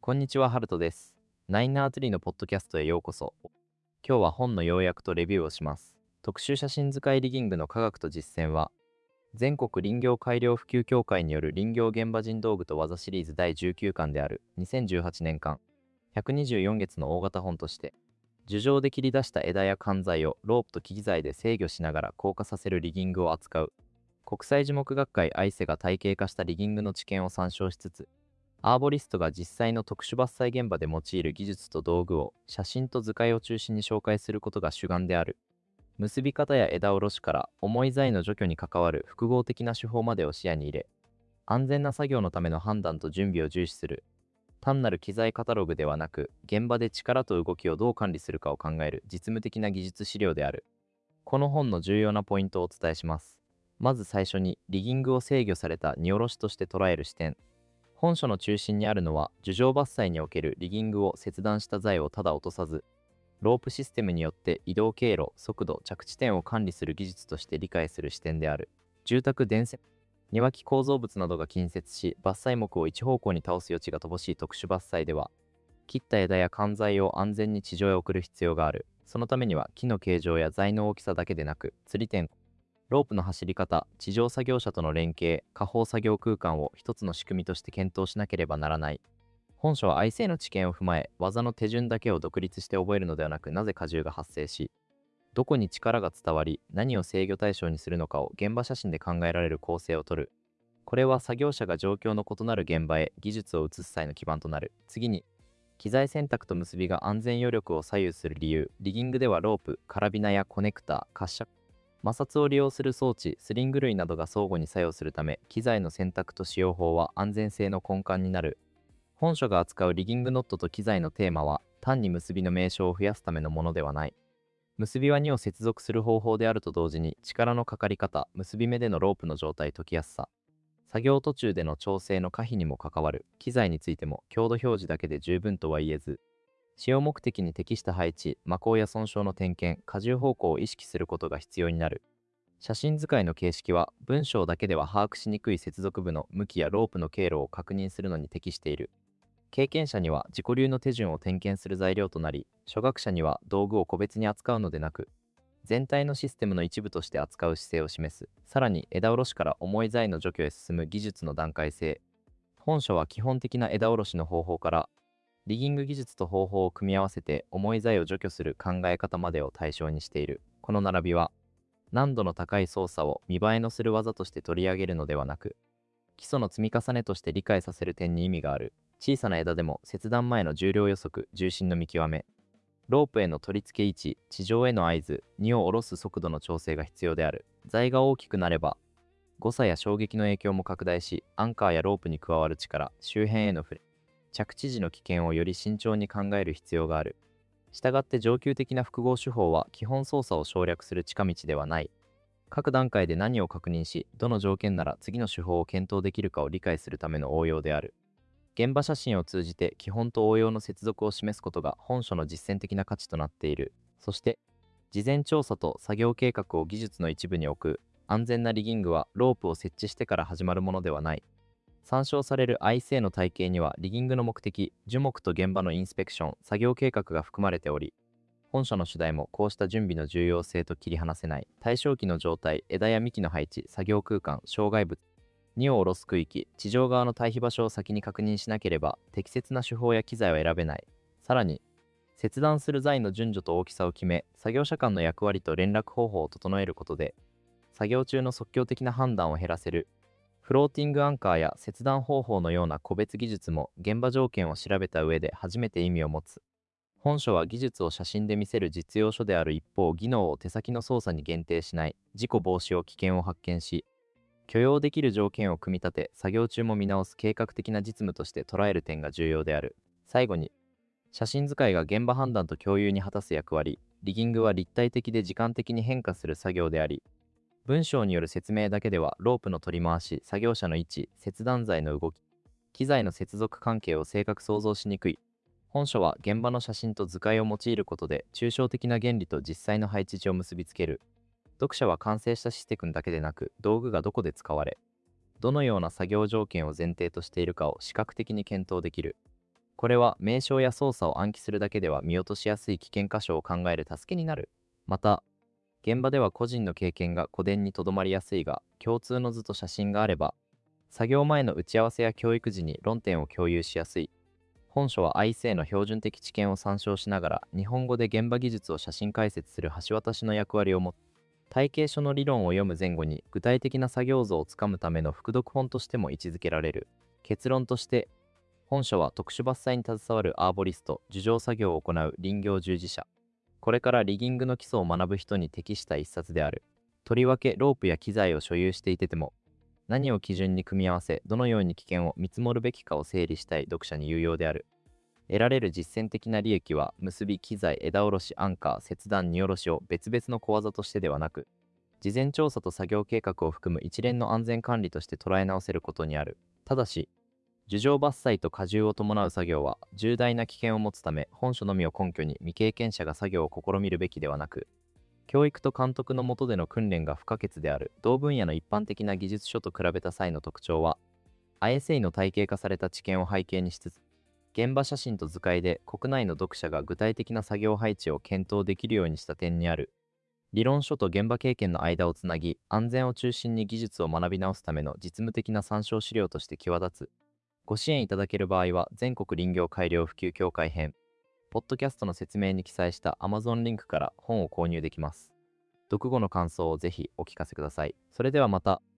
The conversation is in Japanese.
こんにちは、ハルトです。ナインナーツリーのポッドキャストへようこそ。今日は本の要約とレビューをします。特殊写真使いリギングの科学と実践は、全国林業改良普及協会による林業現場人道具と技シリーズ第19巻である2018年間、124月の大型本として、樹上で切り出した枝や管材をロープと機材で制御しながら硬化させるリギングを扱う、国際樹木学会アイセが体系化したリギングの知見を参照しつつ、アーボリストが実際の特殊伐採現場で用いる技術と道具を写真と図解を中心に紹介することが主眼である。結び方や枝下ろしから重い材の除去に関わる複合的な手法までを視野に入れ、安全な作業のための判断と準備を重視する。単なる機材カタログではなく、現場で力と動きをどう管理するかを考える実務的な技術資料である。この本の重要なポイントをお伝えします。まず最初に、リギングを制御された荷下ろしとして捉える視点。本書の中心にあるのは、樹上伐採におけるリギングを切断した材をただ落とさず、ロープシステムによって移動経路、速度、着地点を管理する技術として理解する視点である。住宅電線、庭木構造物などが近接し、伐採木を一方向に倒す余地が乏しい特殊伐採では、切った枝や管材を安全に地上へ送る必要がある。そのためには木の形状や材の大きさだけでなく、釣り点、ロープの走り方、地上作業者との連携、下方作業空間を一つの仕組みとして検討しなければならない。本書は愛性の知見を踏まえ、技の手順だけを独立して覚えるのではなく、なぜ荷重が発生し、どこに力が伝わり、何を制御対象にするのかを現場写真で考えられる構成をとる。これは作業者が状況の異なる現場へ技術を移す際の基盤となる。次に、機材選択と結びが安全余力を左右する理由。リギングではロープ、カラビナやコネクタ、滑車、摩擦を利用する装置、スリング類などが相互に作用するため、機材の選択と使用法は安全性の根幹になる。本書が扱うリギングノットと機材のテーマは、単に結びの名称を増やすためのものではない。結びは2を接続する方法であると同時に、力のかかり方、結び目でのロープの状態解きやすさ、作業途中での調整の可否にも関わる。機材についても、強度表示だけで十分とは言えず、使用目的に適した配置、摩耗や損傷の点検、荷重方向を意識することが必要になる。写真使いの形式は、文章だけでは把握しにくい接続部の向きやロープの経路を確認するのに適している。経験者には自己流の手順を点検する材料となり、初学者には道具を個別に扱うのでなく、全体のシステムの一部として扱う姿勢を示す。さらに、枝下ろしから重い材の除去へ進む技術の段階性。本書は基本的な枝下ろしの方法から、リギング技術と方法を組み合わせて重い材を除去する考え方までを対象にしている。この並びは、難度の高い操作を見栄えのする技として取り上げるのではなく、基礎の積み重ねとして理解させる点に意味がある。小さな枝でも切断前の重量予測、重心の見極め、ロープへの取り付け位置、地上への合図、荷を下ろす速度の調整が必要である。材が大きくなれば、誤差や衝撃の影響も拡大し、アンカーやロープに加わる力、周辺への触れ、着地時の危険をより慎重に考える必要がある。したがって上級的な複合手法は基本操作を省略する近道ではない。各段階で何を確認し、どの条件なら次の手法を検討できるかを理解するための応用である。現場写真を通じて基本と応用の接続を示すことが本書の実践的な価値となっている。そして、事前調査と作業計画を技術の一部に置く。安全なリギングはロープを設置してから始まるものではない。参照される ICA の体系には、リギングの目的、樹木と現場のインスペクション、作業計画が含まれており、本書の主題もこうした準備の重要性と切り離せない。対象期の状態、枝や幹の配置、作業空間、障害物、荷を下ろす区域、地上側の退避場所を先に確認しなければ、適切な手法や機材は選べない。さらに、切断する材の順序と大きさを決め、作業者間の役割と連絡方法を整えることで、作業中の即興的な判断を減らせる。フローティングアンカーや切断方法のような個別技術も現場条件を調べた上で初めて意味を持つ。本書は技術を写真で見せる実用書である一方、技能を手先の操作に限定しない。事故防止を危険を発見し、許容できる条件を組み立て、作業中も見直す計画的な実務として捉える点が重要である。最後に、写真使いが現場判断と共有に果たす役割。リギングは立体的で時間的に変化する作業であり、文章による説明だけではロープの取り回し、作業者の位置、切断材の動き、機材の接続関係を正確想像しにくい。本書は現場の写真と図解を用いることで抽象的な原理と実際の配置値を結びつける。読者は完成したシステムだけでなく、道具がどこで使われ、どのような作業条件を前提としているかを視覚的に検討できる。 これは名称や操作を暗記するだけでは見落としやすい危険箇所を考える助けになる。また、現場では個人の経験が個伝にとどまりやすいが、共通の図と写真があれば、作業前の打ち合わせや教育時に論点を共有しやすい。本書は ICE の標準的知見を参照しながら、日本語で現場技術を写真解説する橋渡しの役割を持つ。体系書の理論を読む前後に具体的な作業像をつかむための副読本としても位置づけられる。結論として、本書は特殊伐採に携わるアーボリスト、樹上作業を行う林業従事者、これからリギングの基礎を学ぶ人に適した一冊である。とりわけロープや機材を所有していても、何を基準に組み合わせ、どのように危険を見積もるべきかを整理したい読者に有用である。得られる実践的な利益は、結び、機材、枝下ろし、アンカー、切断、荷下ろしを別々の小技としてではなく、事前調査と作業計画を含む一連の安全管理として捉え直せることにある。ただし、樹上伐採と荷重を伴う作業は重大な危険を持つため、本書のみを根拠に未経験者が作業を試みるべきではなく、教育と監督の下での訓練が不可欠である。同分野の一般的な技術書と比べた際の特徴は、ISA の体系化された知見を背景にしつつ、現場写真と図解で国内の読者が具体的な作業配置を検討できるようにした点にある。理論書と現場経験の間をつなぎ、安全を中心に技術を学び直すための実務的な参照資料として際立つ。ご支援いただける場合は、全国林業改良普及協会編、ポッドキャストの説明に記載した Amazon リンクから本を購入できます。読後の感想をぜひお聞かせください。それではまた。